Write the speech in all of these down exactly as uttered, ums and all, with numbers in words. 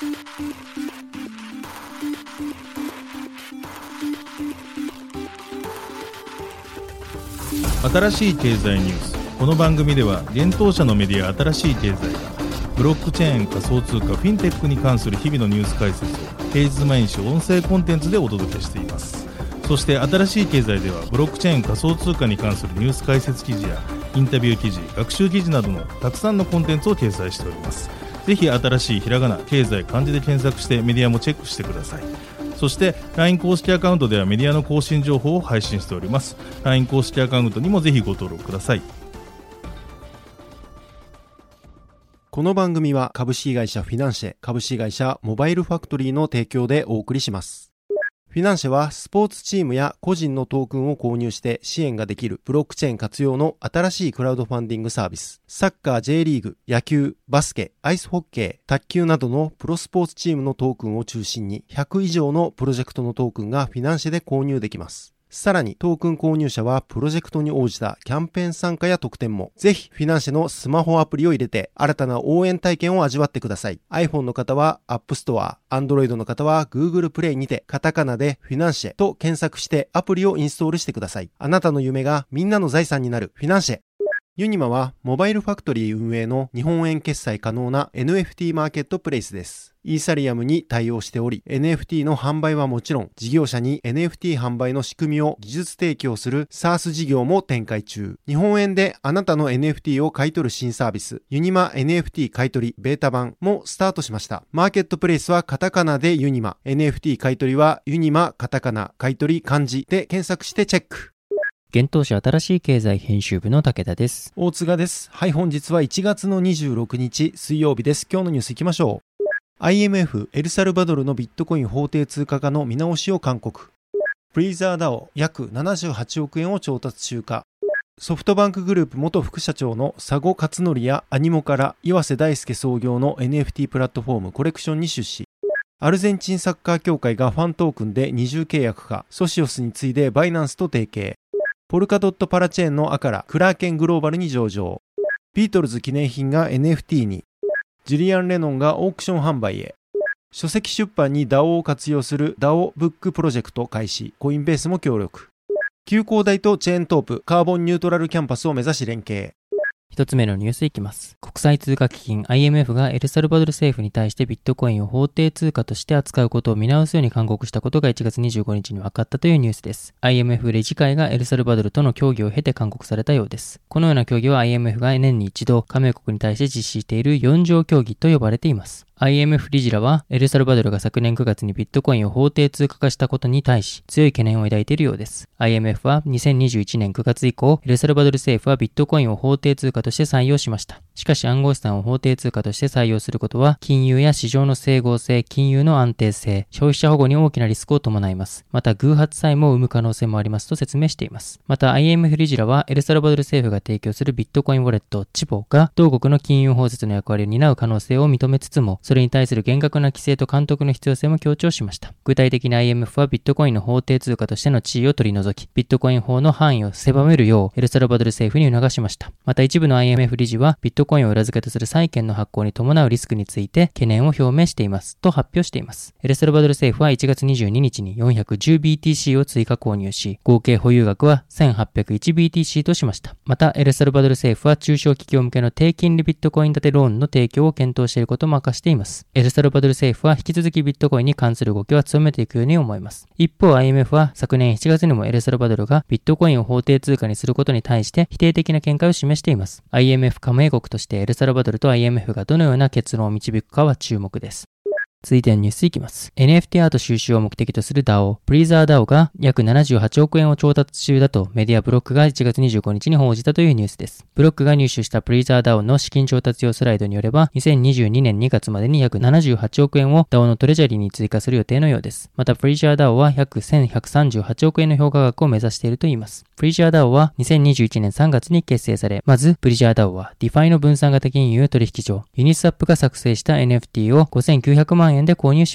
新しい経済ニュース。この番組では現当社のメディア新しい経済がブロックチェーン、仮想通貨、フィンテックに関する日々のニュース解説を平日毎日音声コンテンツでお届けしています。そして新しい経済ではブロックチェーン、仮想通貨に関するニュース解説記事やインタビュー記事、学習記事などのたくさんのコンテンツを掲載しております。ぜひ新しいひらがな、経済、漢字で検索してメディアもチェックしてください。そして ライン 公式アカウントではメディアの更新情報を配信しております。 ライン 公式アカウントにもぜひご登録ください。 この番組は株式会社フィナンシェ、株式会社モバイルファクトリーの提供でお送りします。フィナンシェはスポーツチームや個人のトークンを購入して支援ができるブロックチェーン活用の新しいクラウドファンディングサービス。サッカー、J リーグ、野球、バスケ、アイスホッケー、卓球などのプロスポーツチームのトークンを中心にひゃく以上のプロジェクトのトークンがフィナンシェで購入できます。さらにトークン購入者はプロジェクトに応じたキャンペーン参加や特典も。ぜひフィナンシェのスマホアプリを入れて新たな応援体験を味わってください。 iPhone の方は App Store、Android の方は Google Play にてカタカナでフィナンシェと検索してアプリをインストールしてください。あなたの夢がみんなの財産になるフィナンシェ。ユニマはモバイルファクトリー運営の日本円決済可能な エヌエフティー マーケットプレイスです。イーサリアムに対応しており、エヌエフティー の販売はもちろん、事業者に エヌエフティー 販売の仕組みを技術提供する SaaS 事業も展開中。日本円であなたの エヌエフティー を買い取る新サービス、ユニマ エヌエフティー 買取ベータ版もスタートしました。マーケットプレイスはカタカナでユニマ、エヌエフティー 買取はユニマカタカナ、買取漢字で検索してチェック。 現当社新しい経済編集部の武田です。 大塚です。はい、本日はいちがつのにじゅうろくにち水曜日です。今日のニュースいきましょう。アイエムエフ エルサルバドルのビットコイン法定通貨化の見直しを勧告。フリーザー ダオ 約ななじゅうはちおくえんを調達中か。ソフトバンクグループ元副社長の佐護勝則やアニモから岩瀬大輔創業の エヌエフティー プラットフォームコレクションに出資。アルゼンチンサッカー協会がファントークンで二重契約化。ソシオスに次いでバイナンスと提携。ポルカドットパラチェーンのアカラ、クラーケングローバルに上場。ビートルズ記念品が エヌエフティー に。ジュリアン・レノンがオークション販売へ。書籍出版に ダオ を活用する ダオ ブックプロジェクト開始。コインベースも協力。急行台とチェーントープ、カーボンニュートラルキャンパスを目指し連携。 一つ目のニュースいきます。国際通貨基金 アイエムエフ がエルサルバドル政府に対してビットコインを法定通貨として扱うことを見直すように勧告したことがいちがつにじゅうごにちに分かったというニュースです。アイエムエフ 理事会がエルサルバドルとの協議を経て勧告されたようです。このような協議は アイエムエフ が年に一度加盟国に対して実施しているよん条協議と呼ばれています。アイエムエフ 理事らはエルサルバドルが昨年くがつにビットコインを法定通貨化したことに対し強い懸念を抱いているようです。アイエムエフ はにせんにじゅういちねんくがつ以降、エルサルバドル政府はビットコインを法定通貨として採用しました。しかし暗号資産を法定通貨として採用することは金融や市場の整合性、金融の安定性、消費者保護に大きなリスクを伴います。また偶発債も生む可能性もありますと説明しています。また アイエムエフ 理事らはエルサルバドル政府が提供するビットコインウォレットチボが同国の金融包摂の役割を担う可能性を認めつつも、それに対する厳格な規制と監督の必要性も強調しました。具体的に アイエムエフ はビットコインの法定通貨としての地位を取り除き、ビットコイン法の範囲を狭めるようエルサルバドル政府に促しました。また一部の アイエムエフ 理事はビットコインを裏付けとする債券の発行に伴うリスクについて懸念を表明していますと発表しています。エルサルバドル政府はいちがつにじゅうににちに よんひゃくじゅうビーティーシー を追加購入し、合計保有額は せんはっぴゃくいちビーティーシー としました。またエルサルバドル政府は中小企業向けの低金利ビットコイン建てローンの提供を検討していることも明かしています。エルサルバドル政府は引き続きビットコインに関する動きは強めていくように思います。一方 アイエムエフ は昨年しちがつにもエルサルバドルがビットコインを法定通貨にすることに対して否定的な見解を示しています。アイエムエフ 加盟国としてエルサルバドルと アイエムエフ がどのような結論を導くかは注目です。続いてのニュースいきます。エヌエフティー アート収集を目的とする ダオ、ブリーザー ダオが約ななじゅうはちおくえんを調達中だとメディアブロックがいちがつにじゅうごにちに報じたというニュースです。ブロックが入手したブリーザー ダオの資金調達用スライドによれば、にせんにじゅうにねんにがつまでに約ななじゅうはちおくえんを ダオ のトレジャリーに追加する予定のようです。またブリーザー ダオは約せんひゃくさんじゅうはちおくえんの評価額を目指しているといいます。ブリーザー ダオはにせんにじゅういちねんさんがつに結成され、まずブリーザー ダオは ディファイ の分散型金融取引所ユニスワップが作成した エヌエフティー をごせんきゅうひゃくまんえんで購入しました。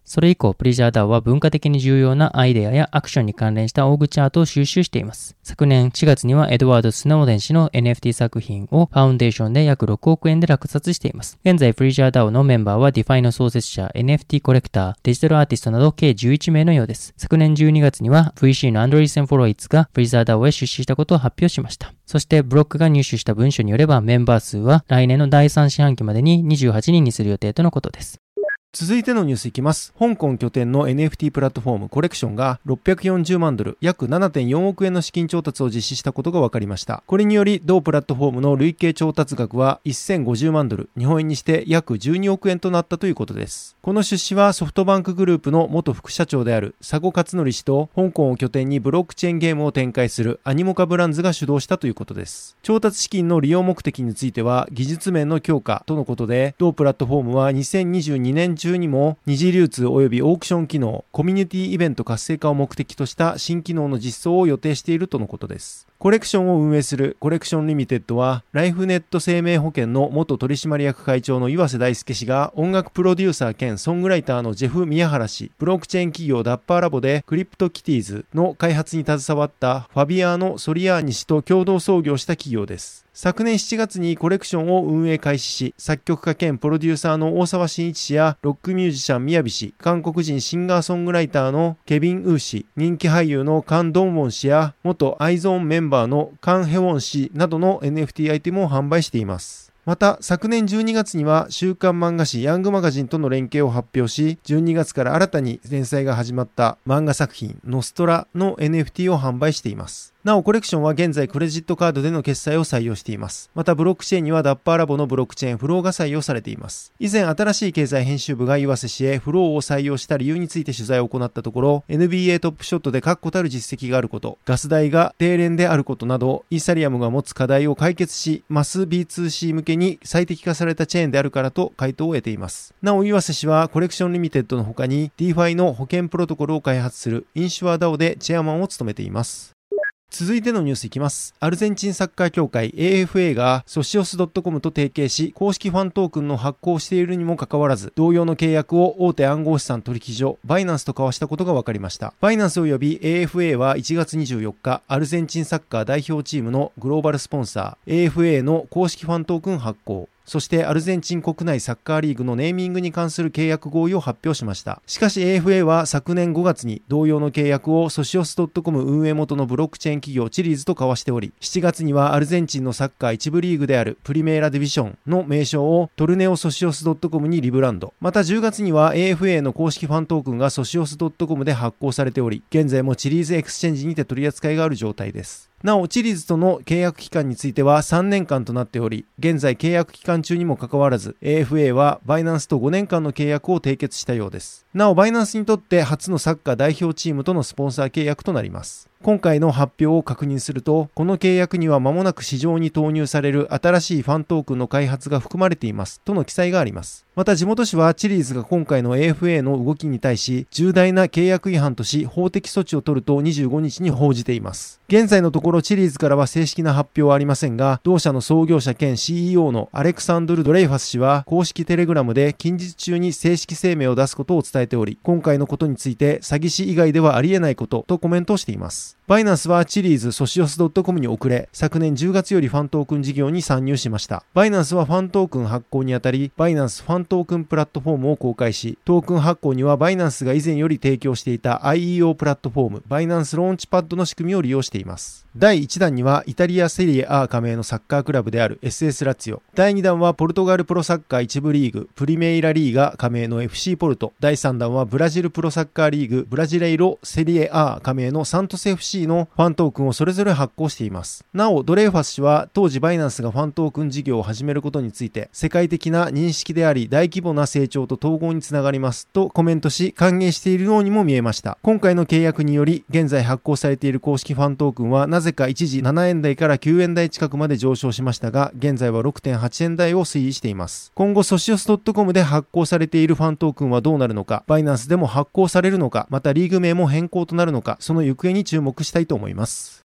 それ以降、プレジャー ダオ は文化的に重要なアイデアやアクションに関連したオーグチャートを収集しています。昨年しがつにはエドワード・スノーデン氏の エヌエフティー 作品をファウンデーションで約ろくおくえんで落札しています。現在、プレジャー ダオ のメンバーは ディファイ の創設者、エヌエフティー コレクター、デジタルアーティストなど計じゅういちめいのようです。昨年じゅうにがつには ブイシー のアンドリーセン・フォロイツがプレジャー ダオ へ出資したことを発表しました。そして、ブロックが入手した文書によればメンバー数は来年のだいさん四半期までににじゅうはちにんにする予定とのことです。 続いてのニュースいきます。香港拠点の エヌエフティー プラットフォームコレクションがろっぴゃくよんじゅうまんドル、約 ななてんよんおくえんの資金調達を実施したことが分かりました。これにより、同プラットフォームの累計調達額はせんごじゅうまんドル、日本円にして約じゅうにおくえんとなったということです。この出資はソフトバンクグループの元副社長である佐古勝則氏と、香港を拠点にブロックチェーンゲームを展開するアニモカブランズが主導したということです。調達資金の利用目的については、技術面の強化とのことで、同プラットフォームはにせんにじゅうにねん中にも二次流通及びオークション機能、コミュニティイベント活性化を目的とした新機能の実装を予定しているとのことです。コレクションを運営するコレクションリミテッドは、ライフネット生命保険の元取締役会長の岩瀬大輔氏が音楽プロデューサー兼ソングライターのジェフ・宮原氏、ブロックチェーン企業ダッパーラボでクリプトキティーズの開発に携わったファビアーノ・ソリアーニ氏と共同創業した企業です。昨年しちがつにコレクションを運営開始し、作曲家兼プロデューサーの大沢慎一氏やロックミュージシャン宮城氏、韓国人シンガーソングライターのケビン・ウー氏、人気俳優のカン・ドンウォン氏や元アイゾーンメンバーのカン・ヘウォン氏などの エヌエフティー アイテムを販売しています。また、昨年じゅうにがつには週刊漫画誌ヤングマガジンとの連携を発表し、じゅうにがつから新たに連載が始まった漫画作品ノストラの エヌエフティー を販売しています。なお、コレクションは現在クレジットカードでの決済を採用しています。また、ブロックチェーンにはダッパーラボのブロックチェーンフローが採用されています。以前、新しい経済編集部が岩瀬氏へフローを採用した理由について取材を行ったところ、エヌビーエー トップショットで確固たる実績があること、ガス代が低廉であることなど、イーサリアムが持つ課題を解決し、マス ビーツーシー 向けに最適化されたチェーンであるからと回答を得ています。なお、岩瀬氏はコレクションリミテッドの他に ディーファイ の保険プロトコルを開発するインシュア ダオ でチェアマンを務めています。続いてのニュースいきます。アルゼンチンサッカー協会 エーエフエー がソシオス .com と提携し、公式ファントークンの発行をしているにもかかわらず、同様の契約を大手暗号資産取引所バイナンスと交わしたことが分かりました。バイナンス及び エーエフエー はいちがつにじゅうよっか、アルゼンチンサッカー代表チームのグローバルスポンサー エーエフエー の公式ファントークン発行、そしてアルゼンチン国内サッカーリーグのネーミングに関する契約合意を発表しました。しかし エーエフエー は昨年ごがつに同様の契約をソシオス .com 運営元のブロックチェーン企業チリーズと交わしており、しちがつにはアルゼンチンのサッカー一部リーグであるプリメーラディビションの名称をトルネオソシオス .com にリブランド。またじゅうがつには エーエフエー の公式ファントークンがソシオス .com で発行されており、現在もチリーズエクスチェンジにて取り扱いがある状態です。なお、チリーズとの契約期間についてはさんねんかんとなっており、現在契約期間中にもかかわらず、エーエフエー はバイナンスとごねんかんの契約を締結したようです。なお、バイナンスにとって初のサッカー代表チームとのスポンサー契約となります。今回の発表を確認すると、この契約には間もなく市場に投入される新しいファントークンの開発が含まれていますとの記載があります。また地元紙はチリーズが今回の エーエフエー の動きに対し重大な契約違反とし法的措置を取るとにじゅうごにちに報じています。現在のところチリーズからは正式な発表はありませんが、同社の創業者兼 シーイーオー のアレクサンドル・ドレイファス氏は公式テレグラムで近日中に正式声明を出すことを伝えており、今回のことについて詐欺師以外ではありえないこととコメントをしています。バイナンスはチリーズソシオス .com に遅れ、昨年じゅうがつよりファントークン事業に参入しました。バイナンスはファントークン発行にあたり、バイナンスファントークンプラットフォームを公開し、トークン発行にはバイナンスが以前より提供していた アイイーオー プラットフォーム、バイナンスローンチパッドの仕組みを利用しています。だいいちだんにはイタリアセリエ A 加盟のサッカークラブである エスエス ラツィオ。だいにだんはポルトガルプロサッカー一部リーグ、プリメイラリーガ加盟の エフシー ポルト。だいさんだんはブラジルプロサッカーリーグ、ブラジレイロセリエ A 加盟のサントス エフシー のファントークンをそれぞれ発行しています。なお、ドレイファス氏は当時バイナンスがファントークン事業を始めることについて、世界的な認識であり大規模な成長と統合につながりますとコメントし歓迎しているようにも見えました。今回の契約により、現在発行されている公式ファントークンはなぜか一時ななえんだいからきゅうえんだい近くまで上昇しましたが、現在は ろくてんはちえんだいを推移しています。今後ソシオス .com で発行されているファントークンはどうなるのか、バイナンスでも発行されるのか、またリーグ名も変更となるのか、その行方に注目したいと思います。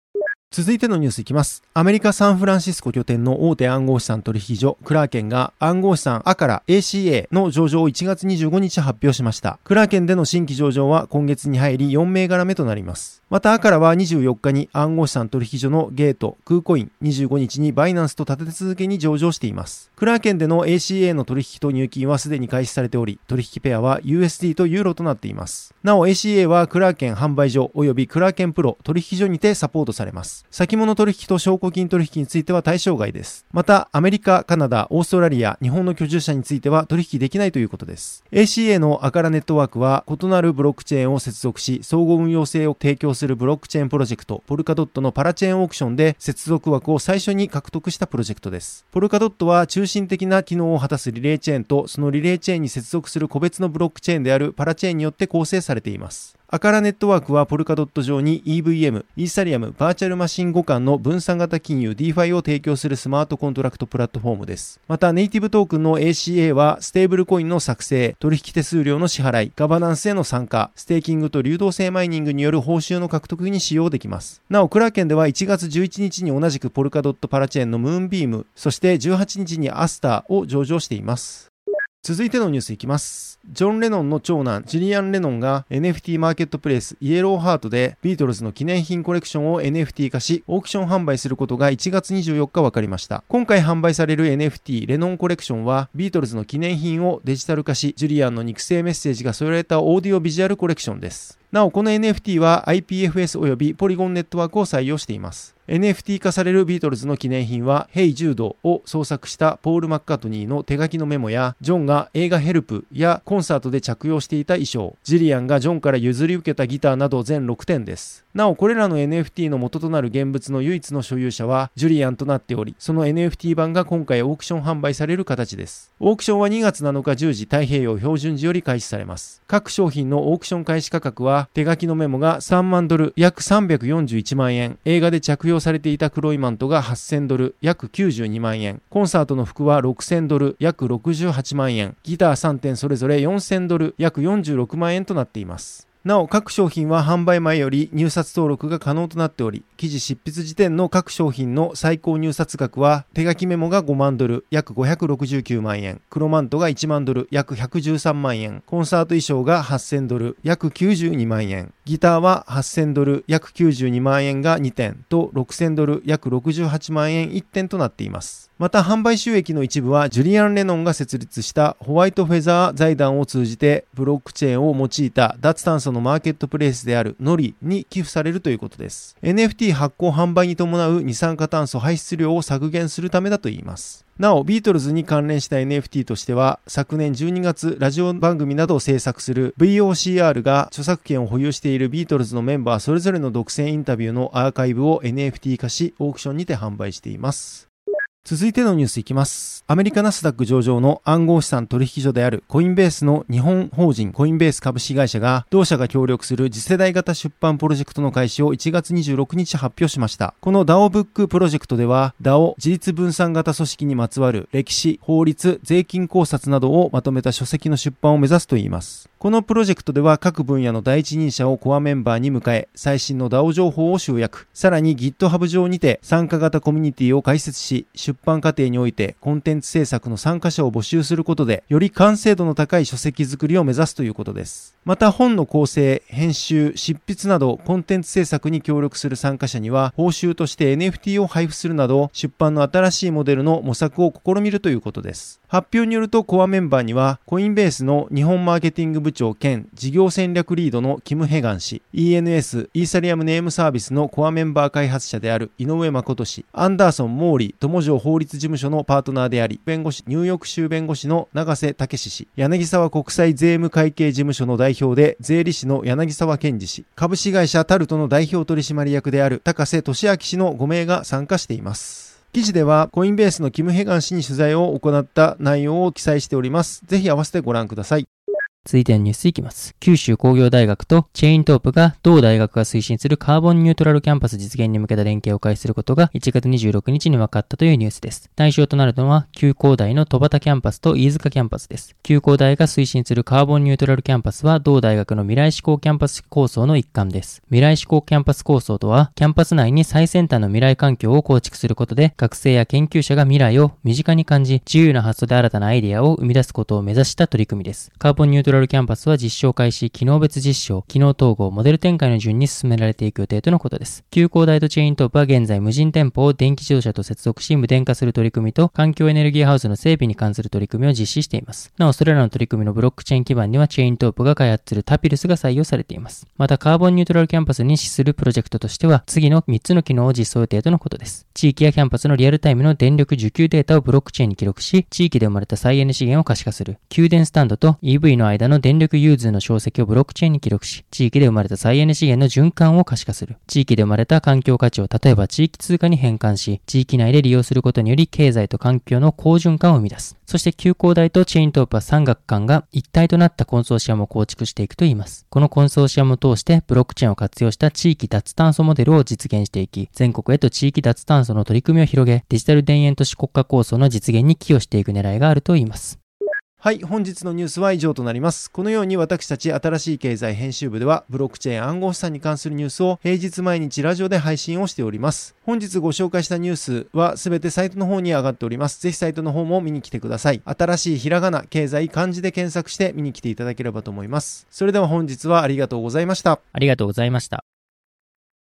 続いてのニュースいきます。アメリカ・サンフランシスコ拠点の大手暗号資産取引所クラーケンが暗号資産アカラ エーシーエー の上場をいちがつにじゅうごにち発表しました。クラーケンでの新規上場は今月に入りよんめいがらめとなります。またアカラはにじゅうよっかに暗号資産取引所のゲート、クーコイン、にじゅうごにちにバイナンスと立て続けに上場しています。クラーケンでの エーシーエー の取引と入金はすでに開始されており、取引ペアは ユーエスディー とユーロとなっています。なお エーシーエー はクラーケン販売所及びクラーケンプロ取引所にてサポートされます。先物取引と証拠金取引については対象外です。またアメリカ、カナダ、オーストラリア、日本の居住者については取引できないということです。エーシーエー のアカラネットワークは異なるブロックチェーンを接続し相互運用性を提供するブロックチェーンプロジェクトポルカドットのパラチェーンオークションで接続枠を最初に獲得したプロジェクトです。ポルカドットは中心的な機能を果たすリレーチェーンとそのリレーチェーンに接続する個別のブロックチェーンであるパラチェーンによって構成されています。アカラネットワークはポルカドット上に イーブイエム、イーサリアム、バーチャルマシン互換の分散型金融 ディーファイ を提供するスマートコントラクトプラットフォームです。またネイティブトークンの エーシーエー はステーブルコインの作成、取引手数料の支払い、ガバナンスへの参加、ステーキングと流動性マイニングによる報酬の獲得に使用できます。なおクラーケンではいちがつじゅういちにちに同じくポルカドットパラチェーンのムーンビーム、そしてじゅうはちにちにアスターを上場しています。続いてのニュースいきます。ジョン・レノンの長男ジュリアン・レノンが エヌエフティー マーケットプレイスイエローハートでビートルズの記念品コレクションを エヌエフティー 化しオークション販売することがいちがつにじゅうよっか分かりました。今回販売される エヌエフティー レノンコレクションはビートルズの記念品をデジタル化しジュリアンの肉声メッセージが添えられたオーディオビジュアルコレクションです。なおこの エヌエフティー は アイピーエフエス およびポリゴンネットワークを採用しています。エヌエフティー 化されるビートルズの記念品は Hey Jude を創作したポール・マッカートニーの手書きのメモやジョンが映画ヘルプやコンサートで着用していた衣装、ジリアンがジョンから譲り受けたギターなど全ろくてんです。なおこれらの エヌエフティー の元となる現物の唯一の所有者はジュリアンとなっており、その エヌエフティー 版が今回オークション販売される形です。オークションはにがつなのかじゅうじ太平洋標準時より開始されます。各商品のオークション開始価格は手書きのメモがさんまんドル約さんびゃくよんじゅういちまんえん、映画で着用されていた黒いマントがはっせんドル約きゅうじゅうにまんえん、コンサートの服はろくせんドル約ろくじゅうはちまんえん、ギターさんてんそれぞれよんせんドル約よんじゅうろくまんえんとなっています。なお各商品は販売前より入札登録が可能となっており、記事執筆時点の各商品の最高入札額は手書きメモがごまんドル約ごひゃくろくじゅうきゅうまんえん、黒マントがいちまんドル約ひゃくじゅうさんまんえん、コンサート衣装がはっせんドル約きゅうじゅうにまんえん、ギターははっせんドル約きゅうじゅうにまんえんがにてんとろくせんドル約ろくじゅうはちまんえんいってんとなっています。また販売収益の一部はジュリアン・レノンが設立したホワイトフェザー財団を通じてブロックチェーンを用いた脱炭素のマーケットプレイスであるノリに寄付されるということです。 エヌエフティー 発行販売に伴う二酸化炭素排出量を削減するためだといいます。なおビートルズに関連した エヌエフティー としては昨年じゅうにがつラジオ番組などを制作する ブイオーシーアール が著作権を保有しているビートルズのメンバーそれぞれの独占インタビューのアーカイブを エヌエフティー 化しオークションにて販売しています。続いてのニュースいきます。アメリカナスダック上場の暗号資産取引所であるコインベースの日本法人コインベース株式会社が同社が協力する次世代型出版プロジェクトの開始をいちがつにじゅうろくにち発表しました。この ダオ ブックプロジェクトでは ダオ 自立分散型組織にまつわる歴史、法律、税金考察などをまとめた書籍の出版を目指すといいます。このプロジェクトでは各分野の第一人者をコアメンバーに迎え最新の ダオ 情報を集約、さらに GitHub 上にて参加型コミュニティを開設し出版過程においてコンテンツ制作の参加者を募集することでより完成度の高い書籍作りを目指すということです。また本の構成、編集、執筆などコンテンツ制作に協力する参加者には報酬として エヌエフティー を配布するなど出版の新しいモデルの模索を試みるということです。発表によるとコアメンバーにはコインベースの日本マーケティング部長兼事業戦略リードのキム・ヘガン氏、 イーエヌエス イーサリアムネームサービスのコアメンバー開発者である井上誠氏、アンダーソン・モーリー友城法律事務所のパートナーであり弁護士ニューヨーク州弁護士の永瀬武氏、柳沢国際税務会計事務所の代表で税理士の柳沢健二氏、株式会社タルトの代表取締役である高瀬俊明氏のごめいが参加しています。記事ではコインベースのキム・ヘガン氏に取材を行った内容を記載しております。ぜひ合わせてご覧ください。 続いてのニュースいきます。九州工業大学とチェイントープが同大学が推進するカーボンニュートラルキャンパス実現に向けた連携を開始することがいちがつにじゅうろくにちに分かったというニュースです。対象となるのは旧工大の戸畑キャンパスと飯塚キャンパスです。旧工大が推進するカーボンニュートラルキャンパスは同大学の未来志向キャンパス構想の一環です。未来志向キャンパス構想とは、キャンパス内に最先端の未来環境を構築することで、学生や研究者が未来を身近に感じ、自由な発想で新たなアイデアを生み出すことを目指した取り組みです。カーボンニュートラルキャンパスは実証開始、機能別実証、機能統合、モデル展開の順に進められていく予定とのことです。旧工大とチェイントープは現在無人店舗を電気自動車と接続し無電化する取り組みと環境エネルギーハウスの整備に関する取り組みを実施しています。なお、それらの取り組みのブロックチェーン基盤にはチェイントープが開発するタピルスが採用されています。また、カーボンニュートラルキャンパスに資するプロジェクトとしては、次のみっつの機能を実装予定とのことです。地域やキャンパスのリアルタイムの電力需給データをブロックチェーンに記録し、地域で生まれた再エネ資源を可視化する。給電スタンドと イーブイ の間の電力融通の証跡をブロックチェーンに記録し、地域で生まれた再エネ資源の循環を可視化する。地域で生まれた環境価値を例えば地域通貨に変換し、地域内で利用することにより経済と環境の好循環を生み出す。そして旧工大とチェイントープは産学官が一体となったコンソーシアムを構築していくといいます。このコンソーシアムを通してブロックチェーンを活用した地域脱炭素モデルを実現していき、全国へと地域脱炭素の取り組みを広げ、デジタル田園都市国家構想の実現に寄与していく狙いがあるといいます。 はい、本日のニュースは以上となります。このように私たち新しい経済編集部ではブロックチェーン暗号資産に関するニュースを平日毎日ラジオで配信をしております。本日ご紹介したニュースはすべてサイトの方に上がっております。ぜひサイトの方も見に来てください。新しいひらがな、経済、漢字で検索して見に来ていただければと思います。それでは本日はありがとうございました。 ありがとうございました。